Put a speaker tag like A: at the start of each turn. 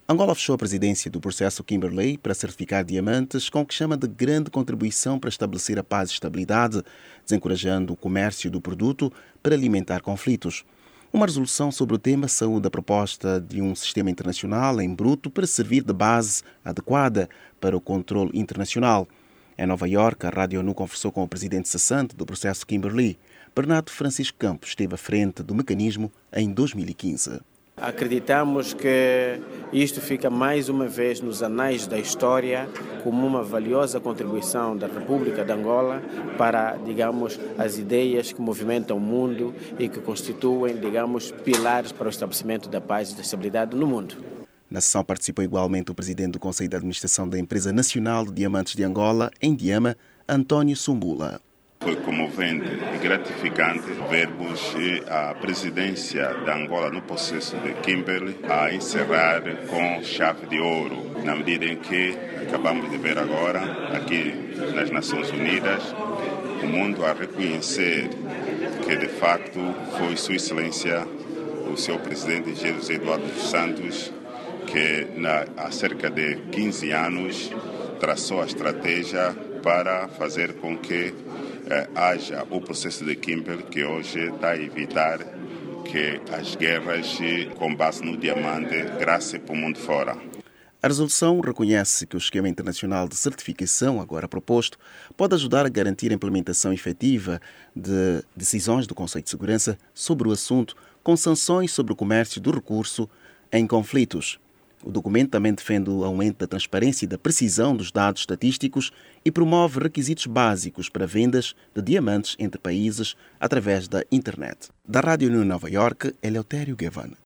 A: Angola fechou a presidência do processo Kimberley para certificar diamantes com o que chama de grande contribuição para estabelecer a paz e estabilidade, desencorajando o comércio do produto para alimentar conflitos. Uma resolução sobre o tema saúda a proposta de um sistema internacional em bruto para servir de base adequada para o controle internacional. Em Nova Iorque, a Rádio ONU conversou com o presidente cessante do processo Kimberley. Bernardo Francisco Campos esteve à frente do mecanismo em 2015.
B: Acreditamos que isto fica mais uma vez nos anais da história como uma valiosa contribuição da República de Angola para, digamos, as ideias que movimentam o mundo e que constituem, digamos, pilares para o estabelecimento da paz e da estabilidade no mundo.
A: Na sessão participou igualmente o presidente do Conselho de Administração da Empresa Nacional de Diamantes de Angola, em Diama, António Sumbula.
C: Foi comovente e gratificante vermos a presidência de Angola no processo de Kimberley a encerrar com chave de ouro, na medida em que acabamos de ver agora, aqui nas Nações Unidas, o mundo a reconhecer que, de facto, foi Sua Excelência, o seu presidente José Eduardo dos Santos, que há cerca de 15 anos traçou a estratégia para fazer com que haja o processo de Kimberley, que hoje está a evitar que as guerras com base no diamante graçem para o mundo fora.
A: A resolução reconhece que o esquema internacional de certificação, agora proposto, pode ajudar a garantir a implementação efetiva de decisões do Conselho de Segurança sobre o assunto, com sanções sobre o comércio do recurso em conflitos. O documento também defende o aumento da transparência e da precisão dos dados estatísticos e promove requisitos básicos para vendas de diamantes entre países através da internet. Da Rádio ONU Nova Iorque, Eleutério Gavan.